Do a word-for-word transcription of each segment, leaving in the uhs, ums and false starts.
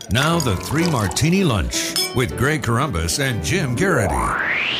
Now the Three Martini Lunch with Greg Corombos and Jim Garrity.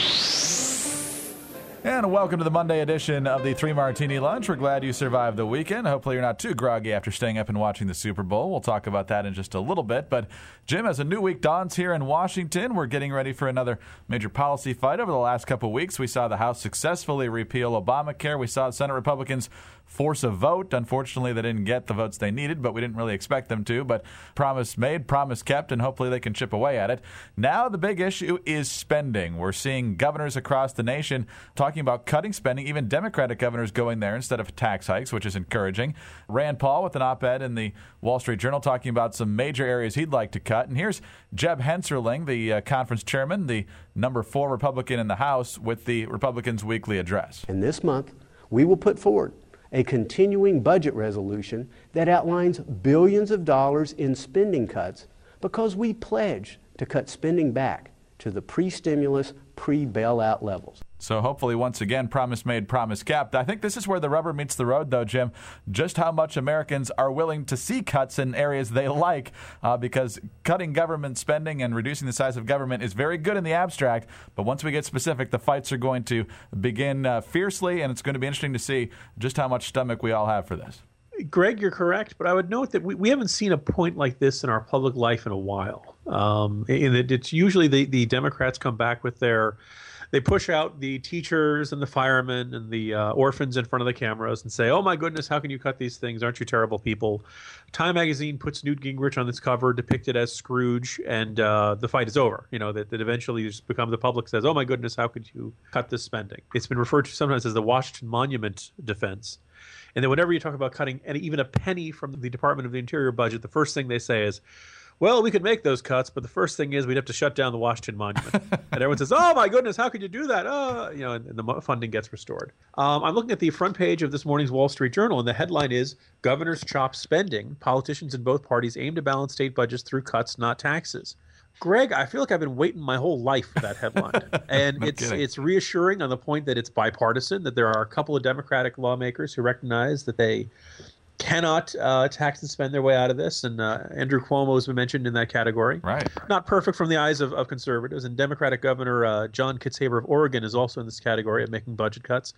And welcome to the Monday edition of the Three Martini Lunch. We're glad you survived the weekend. Hopefully you're not too groggy after staying up and watching the Super Bowl. We'll talk about that in just a little bit. But Jim, as a new week dawns here in Washington, we're getting ready for another major policy fight. Over the last couple of weeks, we saw the House successfully repeal Obamacare. We saw Senate Republicans force a vote. Unfortunately, they didn't get the votes they needed, but we didn't really expect them to. But promise made, promise kept, and hopefully they can chip away at it. Now the big issue is spending. We're seeing governors across the nation talking about cutting spending, even Democratic governors going there instead of tax hikes, which is encouraging. Rand Paul with an op-ed in the Wall Street Journal talking about some major areas he'd like to cut. And here's Jeb Hensarling, the uh, conference chairman, the number four Republican in the House, with the Republicans' weekly address. And this month, we will put forward a continuing budget resolution that outlines billions of dollars in spending cuts because we pledge to cut spending back to the pre-stimulus, pre-bailout levels. So hopefully, once again, promise made, promise kept. I think this is where the rubber meets the road, though, Jim, just how much Americans are willing to see cuts in areas they like, uh, because cutting government spending and reducing the size of government is very good in the abstract, but once we get specific, the fights are going to begin uh, fiercely, and it's going to be interesting to see just how much stomach we all have for this. Greg, you're correct, but I would note that we, we haven't seen a point like this in our public life in a while. Um, and it, it's usually the, the Democrats come back with their They push out the teachers and the firemen and the uh, orphans in front of the cameras and say, oh, my goodness, how can you cut these things? Aren't you terrible people? Time magazine puts Newt Gingrich on its cover, depicted as Scrooge, and uh, the fight is over. You know, that, that eventually just become the public says, oh, my goodness, how could you cut this spending? It's been referred to sometimes as the Washington Monument defense. And then whenever you talk about cutting any, even a penny from the Department of the Interior budget, the first thing they say is, well, we could make those cuts, but the first thing is we'd have to shut down the Washington Monument. And everyone says, oh, my goodness, how could you do that? Oh, you know, and, and the funding gets restored. Um, I'm looking at the front page of this morning's Wall Street Journal, and the headline is, Governors Chop Spending. Politicians in both parties aim to balance state budgets through cuts, not taxes. Greg, I feel like I've been waiting my whole life for that headline. And No it's kidding. it's reassuring on the point that it's bipartisan, that there are a couple of Democratic lawmakers who recognize that they cannot uh, tax and spend their way out of this. And uh, Andrew Cuomo has been mentioned in that category. Right. Not perfect from the eyes of, of conservatives. And Democratic Governor uh, John Kitzhaber of Oregon is also in this category of making budget cuts.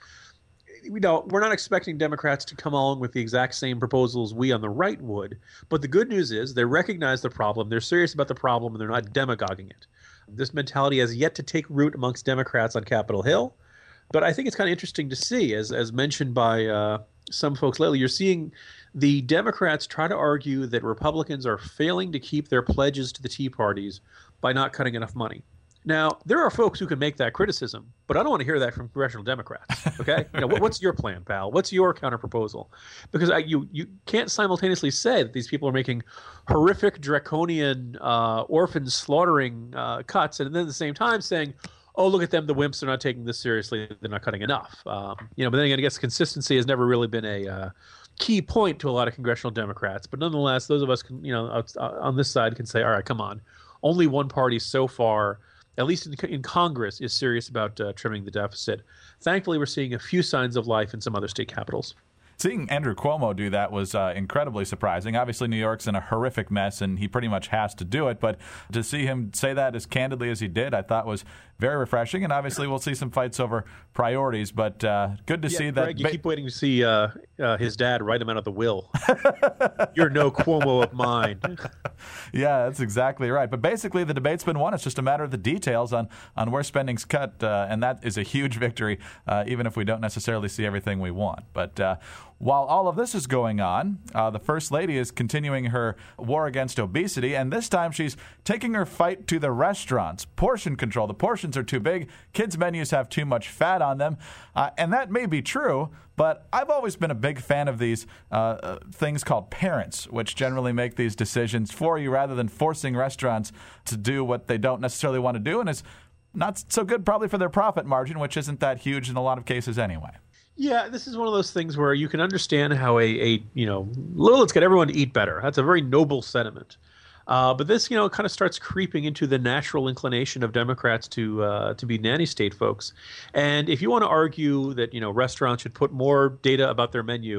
We don't, we're not expecting Democrats to come along with the exact same proposals we on the right would. But the good news is they recognize the problem. They're serious about the problem, and they're not demagoguing it. This mentality has yet to take root amongst Democrats on Capitol Hill. But I think it's kind of interesting to see, as as mentioned by uh, some folks lately, you're seeing the Democrats try to argue that Republicans are failing to keep their pledges to the Tea Parties by not cutting enough money. Now, there are folks who can make that criticism, but I don't want to hear that from congressional Democrats. Okay, you know, what, what's your plan, pal? What's your counterproposal? Because I, you you can't simultaneously say that these people are making horrific, draconian, uh, orphan slaughtering uh, cuts, and then at the same time saying, oh, look at them, the wimps are not taking this seriously. They're not cutting enough. Um, you know, but then again, I guess consistency has never really been a uh, key point to a lot of congressional Democrats. But nonetheless, those of us, can, you know, out, uh, on this side can say, all right, come on. Only one party so far, at least in, in Congress, is serious about uh, trimming the deficit. Thankfully, we're seeing a few signs of life in some other state capitals. Seeing Andrew Cuomo do that was uh, incredibly surprising. Obviously, New York's in a horrific mess, and he pretty much has to do it. But to see him say that as candidly as he did, I thought was very refreshing. And obviously, we'll see some fights over priorities. But uh, good to yeah, see Greg, that. You Ba- keep waiting to see uh, uh, his dad write him out of the will. You're no Cuomo of mine. Yeah, that's exactly right. But basically, the debate's been won. It's just a matter of the details on, on where spending's cut, uh, and that is a huge victory, uh, even if we don't necessarily see everything we want. But uh, while all of this is going on, uh, the First Lady is continuing her war against obesity, and this time she's taking her fight to the restaurants. Portion control. The portions are too big. Kids' menus have too much fat on them, uh, and that may be true, but I've always been a big fan of these uh, uh, things called parents, which generally make these decisions for you rather than forcing restaurants to do what they don't necessarily want to do, and it's not so good probably for their profit margin, which isn't that huge in a lot of cases anyway. Yeah, this is one of those things where you can understand how a, a you know, let's get everyone to eat better. That's a very noble sentiment. Uh, but this, you know, kind of starts creeping into the natural inclination of Democrats to uh, to be nanny state folks. And if you want to argue that, you know, restaurants should put more data about their menu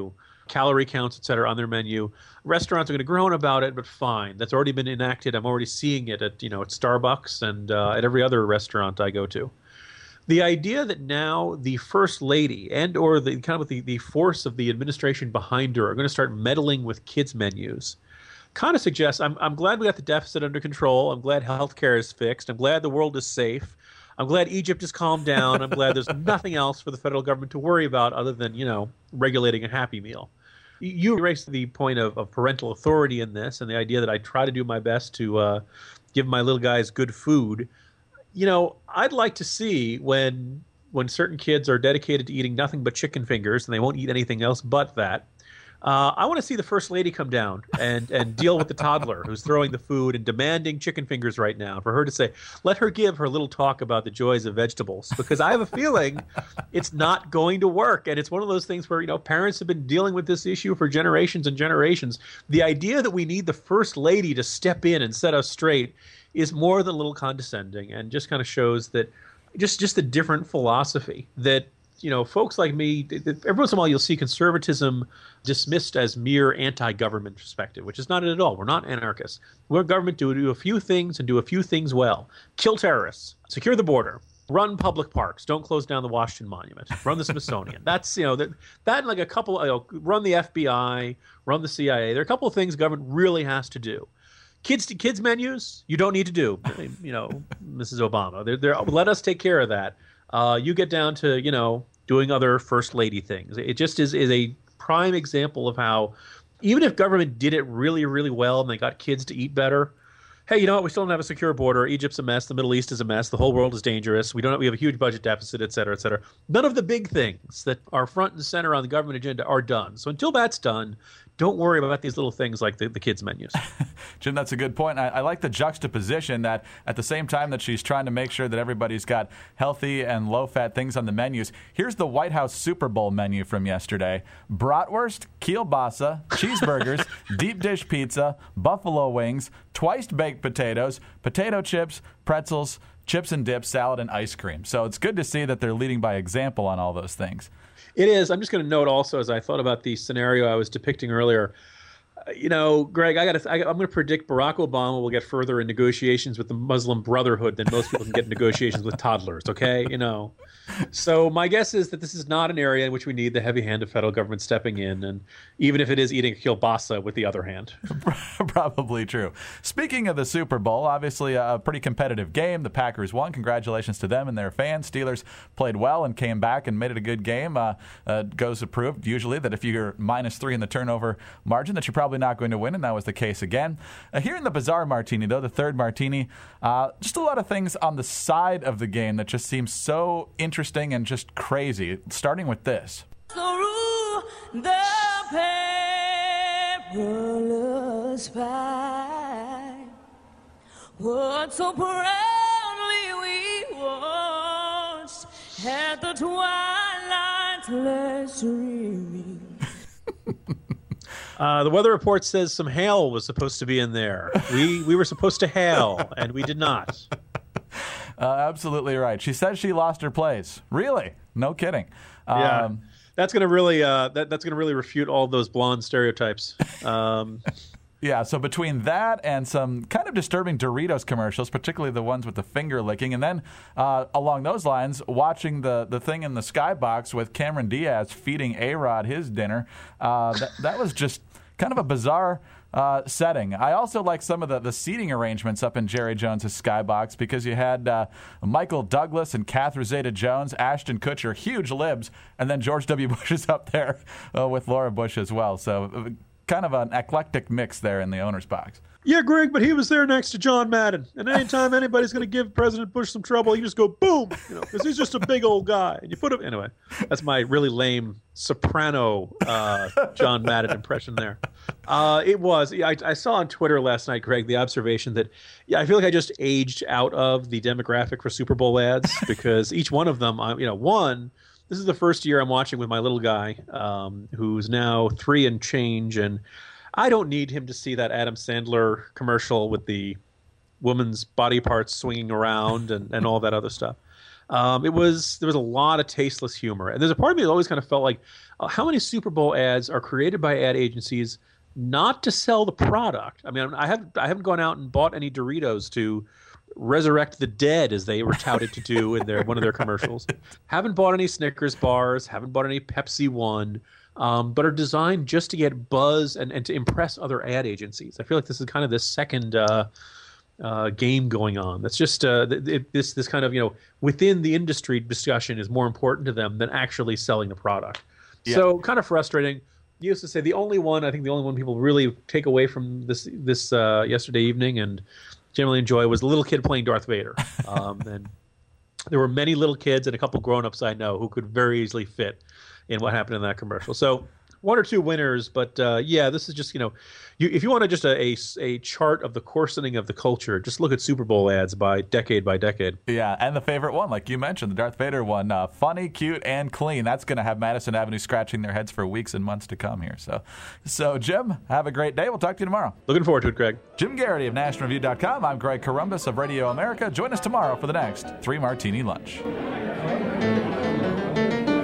calorie counts, et cetera, on their menu. Restaurants are going to groan about it, but fine. That's already been enacted. I'm already seeing it at, you know, at Starbucks and uh, at every other restaurant I go to. The idea that now the first lady and or the kind of the, the force of the administration behind her are going to start meddling with kids' menus kind of suggests I'm, I'm glad we got the deficit under control. I'm glad healthcare is fixed. I'm glad the world is safe. I'm glad Egypt has calmed down. I'm glad there's nothing else for the federal government to worry about other than, you know, regulating a Happy Meal. You raised the point of, of parental authority in this and the idea that I try to do my best to uh, give my little guys good food. You know, I'd like to see when when certain kids are dedicated to eating nothing but chicken fingers and they won't eat anything else but that. Uh, I want to see the first lady come down and, and deal with the toddler who's throwing the food and demanding chicken fingers right now, for her to say, let her give her little talk about the joys of vegetables, because I have a feeling it's not going to work. And it's one of those things where, you know, parents have been dealing with this issue for generations and generations. The idea that we need the first lady to step in and set us straight is more than a little condescending, and just kind of shows that just, just a different philosophy that, you know, folks like me, every once in a while you'll see conservatism dismissed as mere anti-government perspective, which is not it at all. We're not anarchists. We're a government to do a few things and do a few things well. Kill terrorists, secure the border, run public parks, don't close down the Washington Monument, run the Smithsonian. That's, you know, that, that and like a couple, you know, run the F B I, run the C I A. There are a couple of things government really has to do. Kids to kids menus, you don't need to do, you know, Missus Obama. They're, they're, let us take care of that. Uh, you get down to, you know, doing other first lady things. It just is, is a prime example of how even if government did it really, really well and they got kids to eat better, hey, you know what? We still don't have a secure border. Egypt's a mess. The Middle East is a mess. The whole world is dangerous. We don't have, we have a huge budget deficit, et cetera, et cetera. None of the big things that are front and center on the government agenda are done. So until that's done, don't worry about these little things like the, the kids' menus. Jim, that's a good point. I, I like the juxtaposition that at the same time that she's trying to make sure that everybody's got healthy and low-fat things on the menus, here's the White House Super Bowl menu from yesterday. Bratwurst, kielbasa, cheeseburgers, deep dish pizza, buffalo wings, twice-baked potatoes, potato chips, pretzels, chips and dips, salad, and ice cream. So it's good to see that they're leading by example on all those things. It is. I'm just going to note also, as I thought about the scenario I was depicting earlier, uh, you know, Greg, I got to. I'm going to predict Barack Obama will get further in negotiations with the Muslim Brotherhood than most people can get in negotiations with toddlers. Okay, you know. So my guess is that this is not an area in which we need the heavy hand of federal government stepping in, and even if it is eating kielbasa with the other hand. Probably true. Speaking of the Super Bowl, obviously a pretty competitive game. The Packers won. Congratulations to them and their fans. Steelers played well and came back and made it a good game. Uh, uh, goes to prove, usually, that if you're minus three in the turnover margin, that you're probably not going to win, and that was the case again. Uh, here in the Bizarre Martini, though, the third martini, uh, just a lot of things on the side of the game that just seem so interesting. Interesting and just crazy, starting with this. Through the perilous fight, what so proudly we watched at the twilight's last streaming. Uh, the weather report says some hail was supposed to be in there. We we were supposed to hail, and we did not. Uh, absolutely right. She says she lost her place. Really? No kidding. Um, yeah, that's going to really uh, that, that's going to really refute all those blonde stereotypes. Um, yeah. So between that and some kind of disturbing Doritos commercials, particularly the ones with the finger licking, and then uh, along those lines, watching the the thing in the skybox with Cameron Diaz feeding A-Rod his dinner, uh, that, that was just kind of a bizarre Uh, setting. I also like some of the, the seating arrangements up in Jerry Jones's skybox, because you had uh, Michael Douglas and Catherine Zeta-Jones, Ashton Kutcher, huge libs, and then George W. Bush is up there uh, with Laura Bush as well. So uh, kind of an eclectic mix there in the owner's box. Yeah, Greg, but he was there next to John Madden. And anytime anybody's going to give President Bush some trouble, you just go, boom, you know, because he's just a big old guy. And you put him, anyway, that's my really lame soprano uh, John Madden impression there. Uh, it was. I, I saw on Twitter last night, Greg, the observation that, yeah, I feel like I just aged out of the demographic for Super Bowl ads, because each one of them, you know, one, this is the first year I'm watching with my little guy, um, who's now three and change, and I don't need him to see that Adam Sandler commercial with the woman's body parts swinging around and, and all that other stuff. Um, it was there was a lot of tasteless humor, and there's a part of me that always kind of felt like, uh, how many Super Bowl ads are created by ad agencies not to sell the product? I mean, I haven't I haven't gone out and bought any Doritos to resurrect the dead, as they were touted to do in their one of their commercials. Haven't bought any Snickers bars. Haven't bought any Pepsi One. Um, but are designed just to get buzz and, and to impress other ad agencies. I feel like this is kind of this second uh, uh, game going on. That's just uh, it, this this kind of, you know, within the industry discussion is more important to them than actually selling the product. Yeah. So kind of frustrating. You used to say the only one, I think the only one people really take away from this this uh, yesterday evening and generally enjoy was a little kid playing Darth Vader. Um, and there were many little kids and a couple grown-ups I know who could very easily fit in what happened in that commercial. So one or two winners, but uh, yeah, this is just, you know, you, if you want to just a, a, a chart of the coarsening of the culture, just look at Super Bowl ads by decade by decade. Yeah, and the favorite one, like you mentioned, the Darth Vader one, uh, funny, cute, and clean. That's going to have Madison Avenue scratching their heads for weeks and months to come here. So, so Jim, have a great day. We'll talk to you tomorrow. Looking forward to it, Greg. Jim Garrity of National Review dot com. I'm Greg Corombos of Radio America. Join us tomorrow for the next Three Martini Lunch.